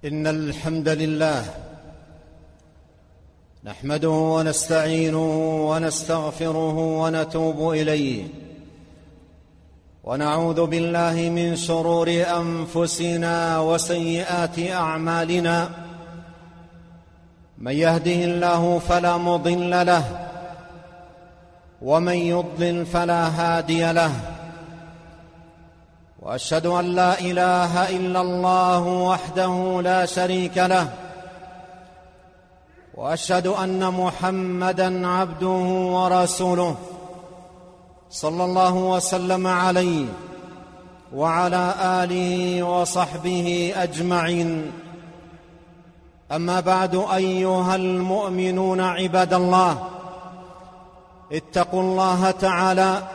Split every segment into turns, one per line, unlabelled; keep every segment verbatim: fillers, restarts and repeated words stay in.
إن الحمد لله نحمده ونستعينه ونستغفره ونتوب إليه، ونعوذ بالله من شرور أنفسنا وسيئات أعمالنا. من يهده الله فلا مضل له، ومن يضلل فلا هادي له. وأشهد أن لا إله إلا الله وحده لا شريك له، وأشهد أن محمدًا عبده ورسوله صلى الله وسلم عليه وعلى آله وصحبه أجمعين. أما بعد، أيها المؤمنون عباد الله، اتقوا الله تعالى،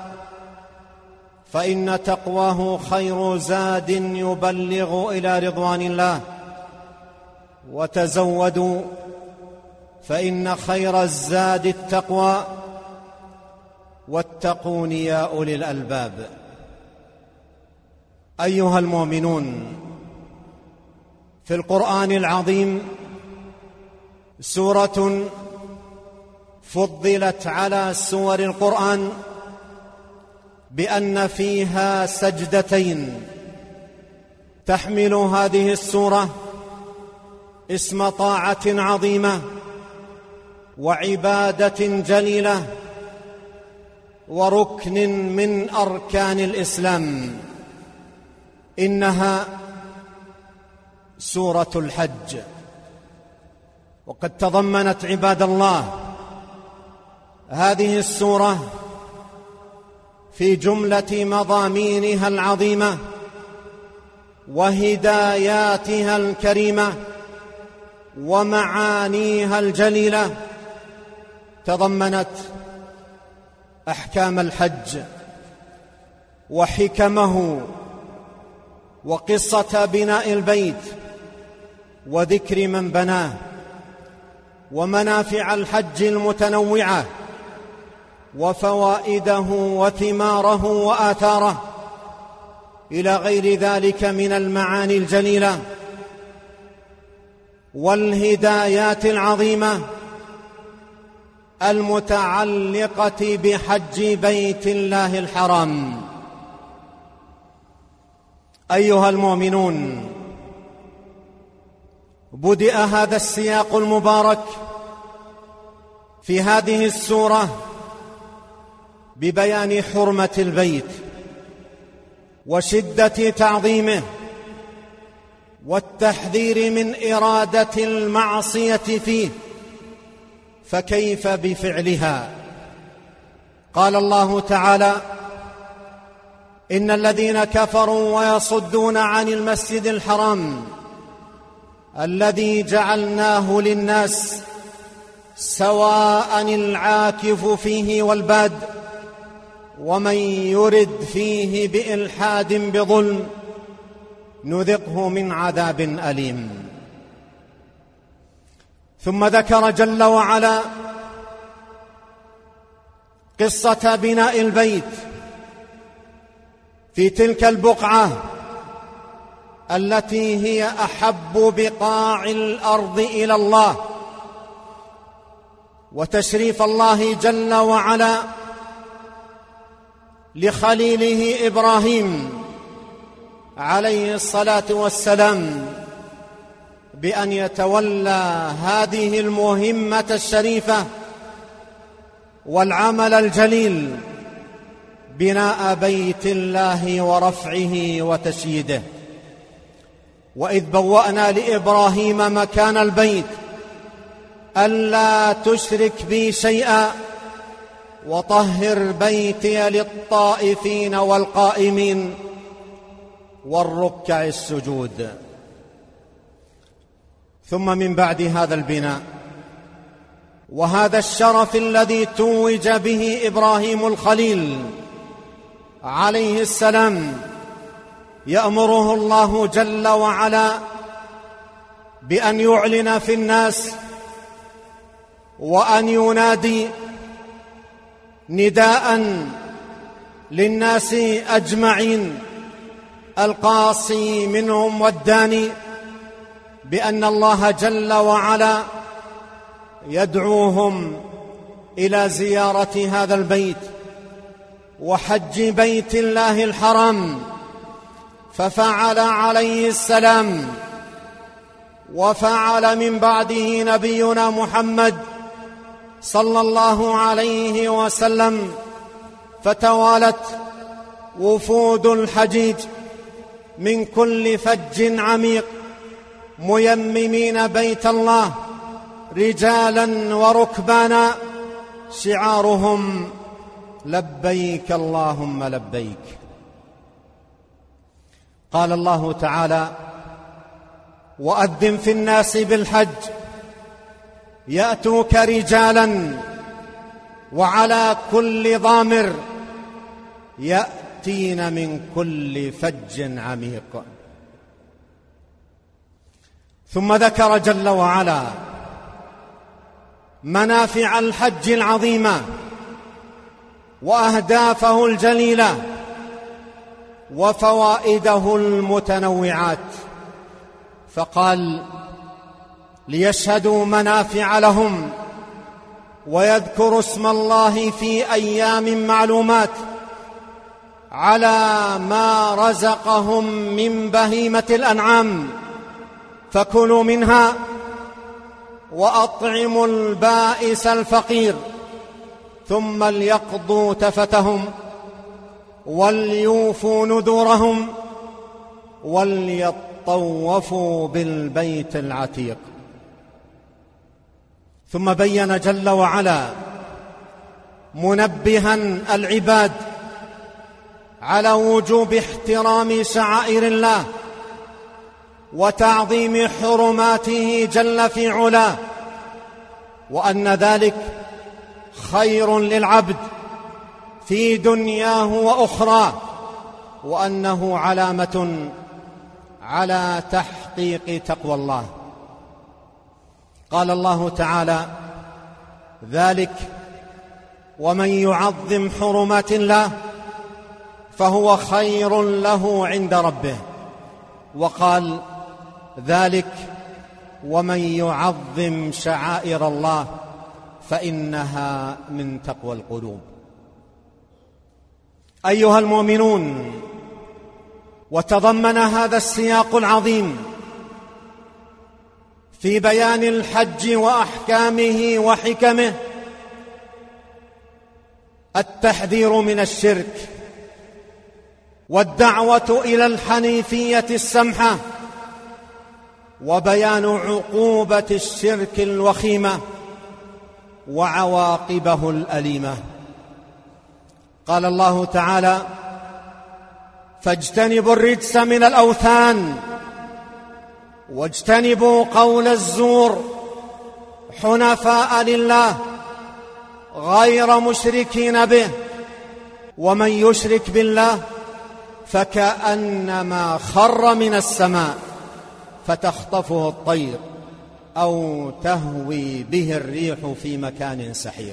فإن تقواه خير زاد يبلغ إلى رضوان الله. وتزودوا، فإن خير الزاد التقوى، واتقون يا أولي الألباب. أيها المؤمنون، في القرآن العظيم سورة فضلت على سور القرآن بأن فيها سجدتين، تحمل هذه السورة اسم طاعة عظيمة وعبادة جليلة وركن من أركان الإسلام. إنها سورة الحج، وقد تضمنت عباد الله هذه السورة في جملة مضامينها العظيمة وهداياتها الكريمة ومعانيها الجليلة، تضمنت أحكام الحج وحكمه وقصة بناء البيت وذكر من بناه ومنافع الحج المتنوعة وفوائده وثماره وآثاره إلى غير ذلك من المعاني الجليلة والهدايات العظيمة المتعلقة بحج بيت الله الحرام. أيها المؤمنون، بدأ هذا السياق المبارك في هذه السورة ببيان حرمة البيت وشدة تعظيمه والتحذير من إرادة المعصية فيه، فكيف بفعلها؟ قال الله تعالى: إن الذين كفروا ويصدون عن المسجد الحرام الذي جعلناه للناس سواء العاكف فيه والباد ومن يرد فيه بإلحاد بظلم نذقه من عذاب أليم. ثم ذكر جل وعلا قصة بناء البيت في تلك البقعة التي هي أحب بقاع الأرض إلى الله، وتشريف الله جل وعلا لخليله إبراهيم عليه الصلاة والسلام بأن يتولى هذه المهمة الشريفة والعمل الجليل، بناء بيت الله ورفعه وتشييده. وإذ بوأنا لإبراهيم مكان البيت ألا تشرك بي شيئا وطهر بيتي للطائفين والقائمين والركع السجود. ثم من بعد هذا البناء وهذا الشرف الذي توج به إبراهيم الخليل عليه السلام، يأمره الله جل وعلا بأن يعلن في الناس وأن ينادي نداء للناس أجمعين، القاصي منهم والداني، بأن الله جل وعلا يدعوهم إلى زيارة هذا البيت وحج بيت الله الحرام، ففعل عليه السلام وفعل من بعده نبينا محمد صلى الله عليه وسلم، فتوالت وفود الحجيج من كل فج عميق ميممين بيت الله رجالا وركبانا، شعارهم لبيك اللهم لبيك. قال الله تعالى: وأذن في الناس بالحج يأتوك رجالا وعلى كل ضامر يأتين من كل فج عميق. ثم ذكر جل وعلا منافع الحج العظيمة وأهدافه الجليلة وفوائده المتنوعات، فقال: ليشهدوا منافع لهم ويذكروا اسم الله في أيام معلومات على ما رزقهم من بهيمة الأنعام، فكلوا منها وأطعموا البائس الفقير، ثم ليقضوا تفتهم وليوفوا نذورهم وليطوفوا بالبيت العتيق. ثم بين جل وعلا منبها العباد على وجوب احترام شعائر الله وتعظيم حرماته جل في علاه، وأن ذلك خير للعبد في دنياه وأخراه، وأنه علامة على تحقيق تقوى الله. قال الله تعالى: ذلك ومن يعظم حرمات الله فهو خير له عند ربه. وقال: ذلك ومن يعظم شعائر الله فإنها من تقوى القلوب. أيها المؤمنون، وتضمن هذا السياق العظيم في بيان الحج وأحكامه وحكمه التحذير من الشرك والدعوة إلى الحنيفية السمحة وبيان عقوبة الشرك الوخيمة وعواقبه الأليمة. قال الله تعالى: فاجتنبوا الرجس من الأوثان واجتنبوا قول الزور حنفاء لله غير مشركين به، ومن يشرك بالله فكأنما خر من السماء فتخطفه الطير أو تهوي به الريح في مكان سحيق.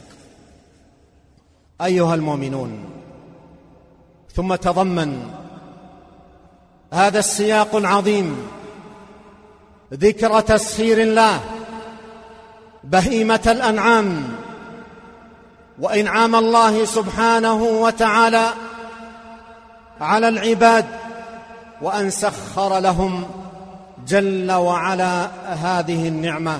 أيها المؤمنون، ثم تضمن هذا السياق العظيم ذكر تسخير الله بهيمة الأنعام وإنعام الله سبحانه وتعالى على العباد، وأن سخر لهم جل وعلا هذه النعمة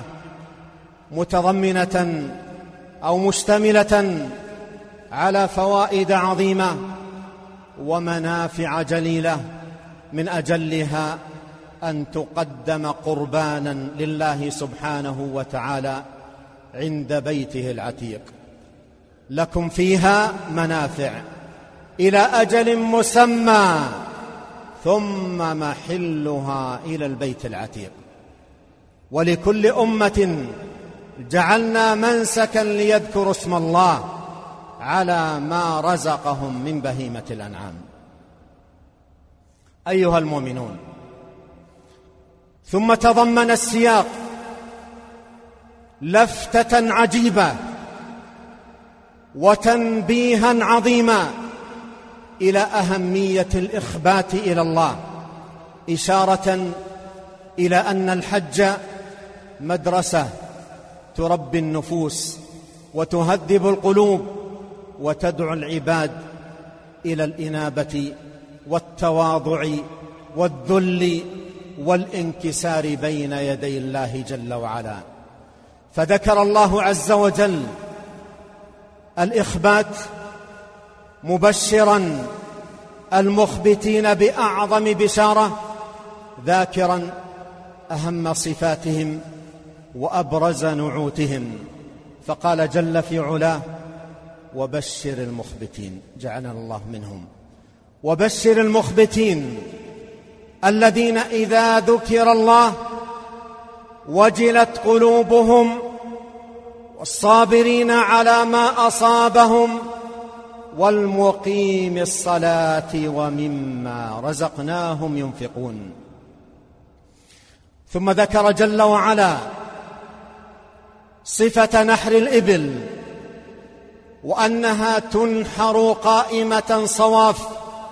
متضمنة أو مشتملة على فوائد عظيمة ومنافع جليلة، من أجلها أن تقدم قربانا لله سبحانه وتعالى عند بيته العتيق. لكم فيها منافع إلى أجل مسمى ثم محلها إلى البيت العتيق. ولكل أمة جعلنا منسكا ليذكروا اسم الله على ما رزقهم من بهيمة الأنعام. أيها المؤمنون، ثم تضمن السياق لفتة عجيبة وتنبيها عظيما إلى أهمية الإخبات إلى الله، إشارة إلى أن الحج مدرسة تربي النفوس وتهذب القلوب وتدعو العباد إلى الإنابة والتواضع والذل والانكسار بين يدي الله جل وعلا. فذكر الله عز وجل الإخبات مبشرا المخبتين بأعظم بشارة، ذاكرا أهم صفاتهم وأبرز نعوتهم، فقال جل في علاه: وبشر المخبتين. جعلنا الله منهم. وبشر المخبتين الذين إذا ذكر الله وجلت قلوبهم، والصابرين على ما أصابهم، والمقيم الصلاة ومما رزقناهم ينفقون. ثم ذكر جل وعلا صفة نحر الإبل، وأنها تنحر قائمة صواف،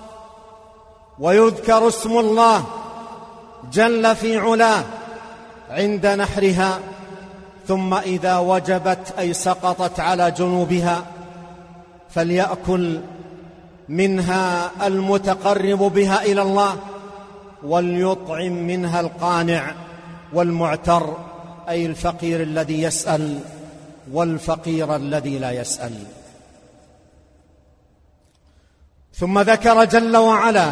ويذكر اسم الله جل في علاه عند نحرها، ثم إذا وجبت أي سقطت على جنوبها فليأكل منها المتقرب بها إلى الله، وليطعم منها القانع والمعتر، أي الفقير الذي يسأل والفقير الذي لا يسأل. ثم ذكر جل وعلا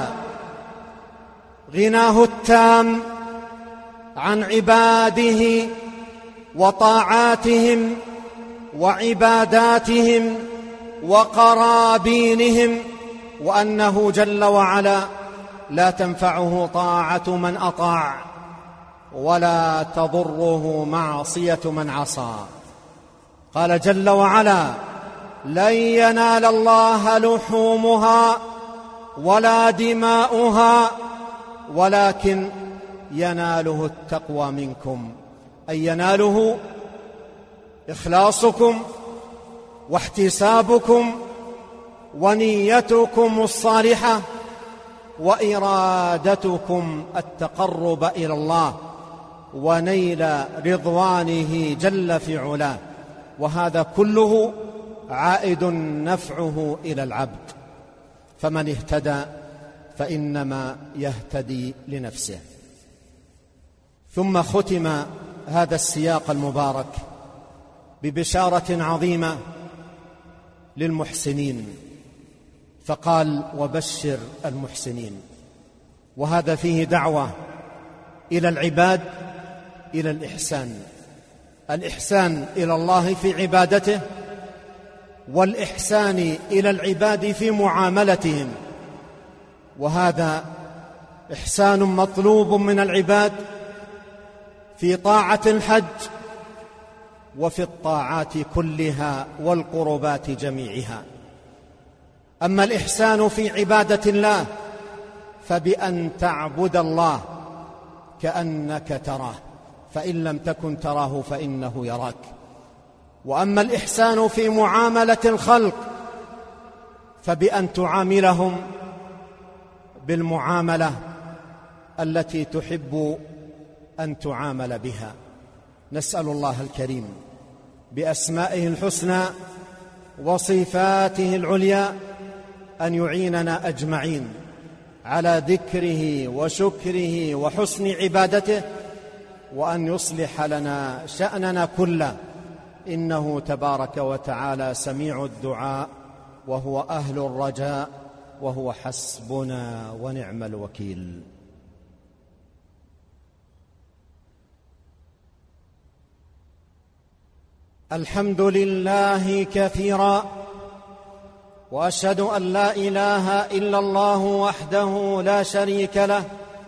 غناه التام عن عباده وطاعاتهم وعباداتهم وقرابينهم، وأنه جل وعلا لا تنفعه طاعة من أطاع ولا تضره معصية من عصى. قال جل وعلا: لن ينال الله لحومها ولا دماؤها ولكن يناله التقوى منكم، أي يناله إخلاصكم واحتسابكم ونيتكم الصالحة وإرادتكم التقرب إلى الله ونيل رضوانه جل في علاه، وهذا كله عائد نفعه إلى العبد، فمن اهتدى فإنما يهتدي لنفسه. ثم ختم هذا السياق المبارك ببشارة عظيمة للمحسنين، فقال: وبشر المحسنين. وهذا فيه دعوة إلى العباد إلى الإحسان، الإحسان إلى الله في عبادته، والإحسان إلى العباد في معاملتهم، وهذا إحسان مطلوب من العباد في طاعة الحج وفي الطاعات كلها والقربات جميعها. أما الإحسان في عبادة الله فبأن تعبد الله كأنك تراه، فإن لم تكن تراه فإنه يراك. وأما الإحسان في معاملة الخلق فبأن تعاملهم بالمعاملة التي تحب أن تعامل بها. نسأل الله الكريم بأسمائه الحسنى وصفاته العليا أن يعيننا أجمعين على ذكره وشكره وحسن عبادته، وأن يصلح لنا شأننا كله، إنه تبارك وتعالى سميع الدعاء وهو أهل الرجاء وهو حسبنا ونعم الوكيل. الحمد لله كثيرا، وأشهد أن لا إله إلا الله وحده لا شريك له،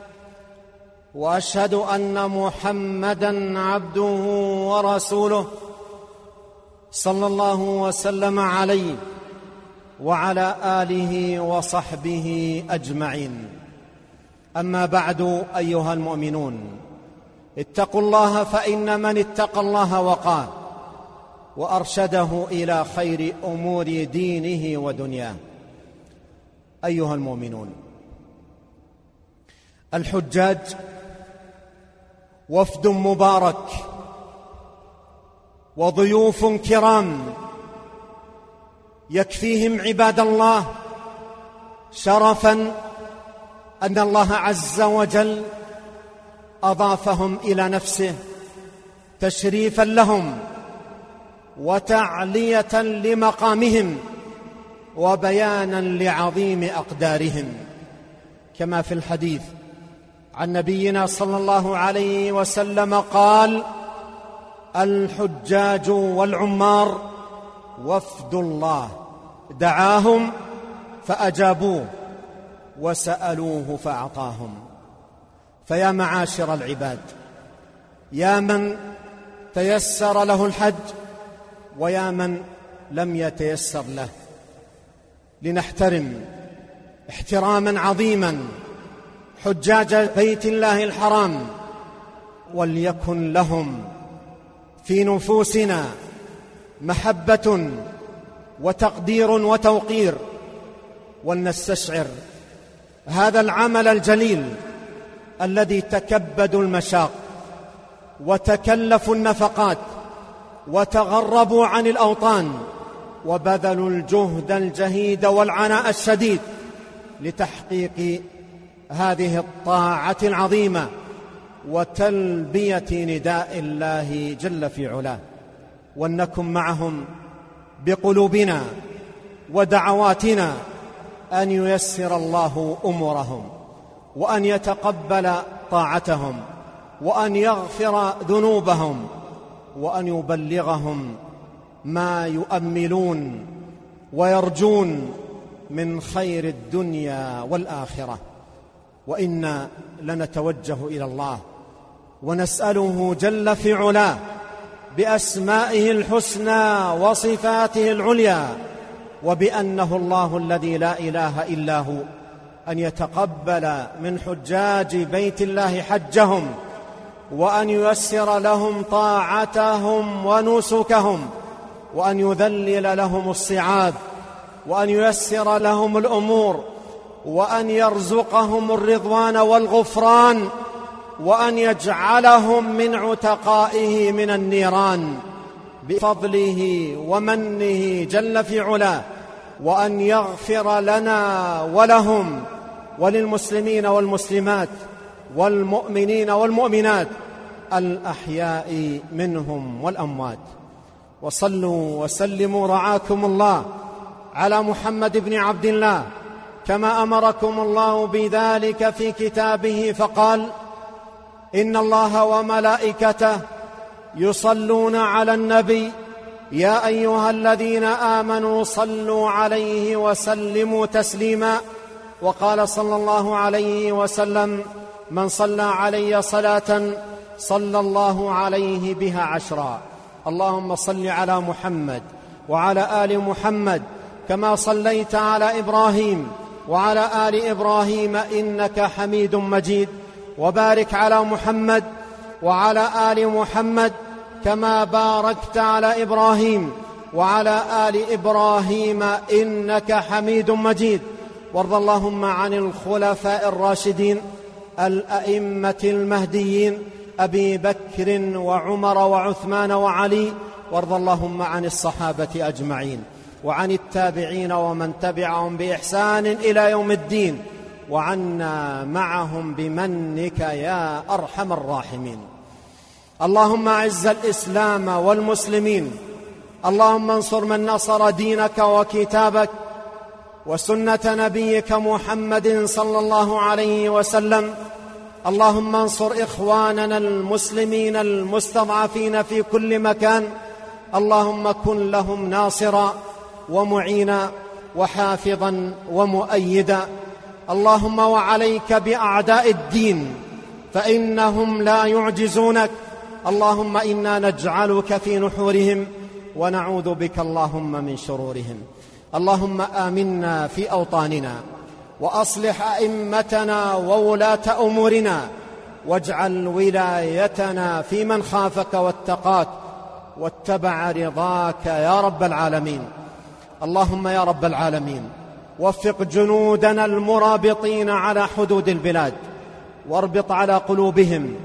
وأشهد أن محمدًا عبده ورسوله صلى الله وسلم عليه وعلى آله وصحبه أجمعين. أما بعد، أيها المؤمنون، اتقوا الله، فإن من اتقى الله وقاه وأرشده إلى خير أمور دينه ودنياه. أيها المؤمنون، الحجاج وفد مبارك وضيوف كرام يكفيهم عباد الله شرفا أن الله عز وجل أضافهم إلى نفسه تشريفا لهم وتعلية لمقامهم وبيانا لعظيم أقدارهم، كما في الحديث عن نبينا صلى الله عليه وسلم قال: الحجاج والعمار وفد الله دعاهم فأجابوه وسألوه فأعطاهم. فيا معاشر العباد، يا من تيسر له الحج ويا من لم يتيسر له، لنحترم احتراما عظيما حجاج بيت الله الحرام، وليكن لهم في نفوسنا محبة وتقدير وتوقير، ولنستشعر هذا العمل الجليل الذي تكبدوا المشاق وتكلفوا النفقات وتغربوا عن الأوطان وبذلوا الجهد الجهيد والعناء الشديد لتحقيق هذه الطاعة العظيمة وتلبية نداء الله جل في علاه. ولنكن معهم بقلوبنا ودعواتنا أن ييسر الله أمورهم، وأن يتقبل طاعتهم، وأن يغفر ذنوبهم، وأن يبلغهم ما يؤملون ويرجون من خير الدنيا والآخرة. وإنا لنتوجه إلى الله ونسأله جل في علاه بأسمائه الحسنى وصفاته العليا وبأنه الله الذي لا إله إلا هو أن يتقبل من حجاج بيت الله حجهم، وأن ييسر لهم طاعتهم ونسكهم، وأن يذلل لهم الصعاب، وأن ييسر لهم الأمور، وأن يرزقهم الرضوان والغفران، وأن يجعلهم من عتقائه من النيران بفضله ومنه جل في علاه، وأن يغفر لنا ولهم وللمسلمين والمسلمات والمؤمنين والمؤمنات الأحياء منهم والأموات. وصلوا وسلموا رعاكم الله على محمد بن عبد الله كما أمركم الله بذلك في كتابه، فقال: إن الله وملائكته يصلون على النبي يا أيها الذين آمنوا صلوا عليه وسلموا تسليما. وقال صلى الله عليه وسلم: من صلى علي صلاة صلى الله عليه بها عشرا. اللهم صل على محمد وعلى آل محمد كما صليت على إبراهيم وعلى آل إبراهيم إنك حميد مجيد، وبارك على محمد وعلى آل محمد كما باركت على إبراهيم وعلى آل إبراهيم إنك حميد مجيد. وارض اللهم عن الخلفاء الراشدين الأئمة المهديين أبي بكر وعمر وعثمان وعلي، وارض اللهم عن الصحابة أجمعين وعن التابعين ومن تبعهم بإحسان إلى يوم الدين، وعنا معهم بمنك يا أرحم الراحمين. اللهم أعز الإسلام والمسلمين، اللهم انصر من نصر دينك وكتابك وسنة نبيك محمد صلى الله عليه وسلم. اللهم انصر إخواننا المسلمين المستضعفين في كل مكان، اللهم كن لهم ناصرا ومعينا وحافظا ومؤيدا. اللهم وعليك بأعداء الدين فإنهم لا يعجزونك، اللهم إنا نجعلك في نحورهم ونعوذ بك اللهم من شرورهم. اللهم آمنا في أوطاننا وأصلح أئمتنا وولاة أمورنا، واجعل ولايتنا في من خافك واتقاك واتبع رضاك يا رب العالمين. اللهم يا رب العالمين وفق جنودنا المرابطين على حدود البلاد، واربط على قلوبهم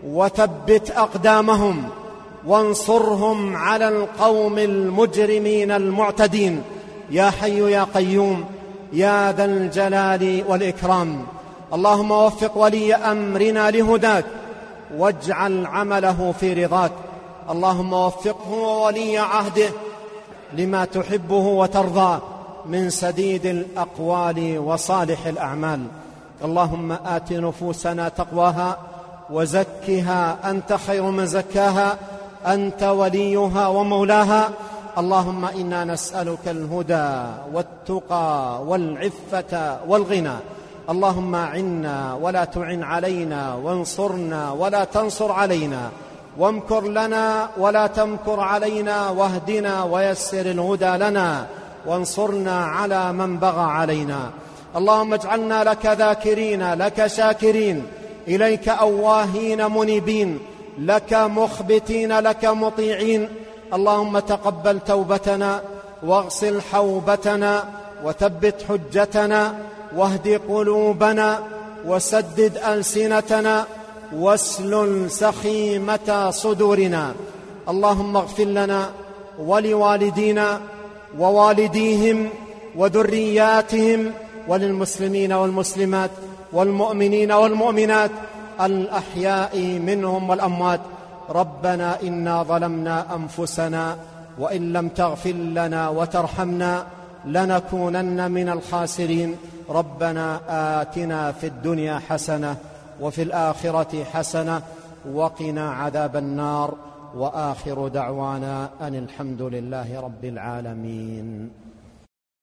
وثبت أقدامهم وانصرهم على القوم المجرمين المعتدين يا حي يا قيوم يا ذا الجلال والإكرام. اللهم وفق ولي أمرنا لهداك واجعل عمله في رضاك. اللهم وفقه وولي عهده لما تحبه وترضى من سديد الأقوال وصالح الأعمال. اللهم آت نفوسنا تقواها وزكها أنت خير من زكاها أنت وليها ومولاها. اللهم إنا نسألك الهدى والتقى والعفة والغنى. اللهم أعنا ولا تعن علينا وانصرنا ولا تنصر علينا وامكر لنا ولا تمكر علينا واهدنا ويسر الهدى لنا وانصرنا على من بغى علينا. اللهم اجعلنا لك ذاكرين لك شاكرين إليك أواهين منيبين لك مخبتين لك مطيعين. اللهم تقبل توبتنا واغسل حوبتنا وثبت حجتنا واهد قلوبنا وسدد ألسنتنا واسلل سخيمة صدورنا. اللهم اغفر لنا ولوالدينا ووالديهم وذرياتهم وللمسلمين والمسلمات والمؤمنين والمؤمنات الأحياء منهم والأموات. ربنا إنا ظلمنا أنفسنا وإن لم تغفر لنا وترحمنا لنكونن من الخاسرين. ربنا آتنا في الدنيا حسنة وفي الآخرة حسنة وقنا عذاب النار. وآخر دعوانا أن الحمد لله رب العالمين.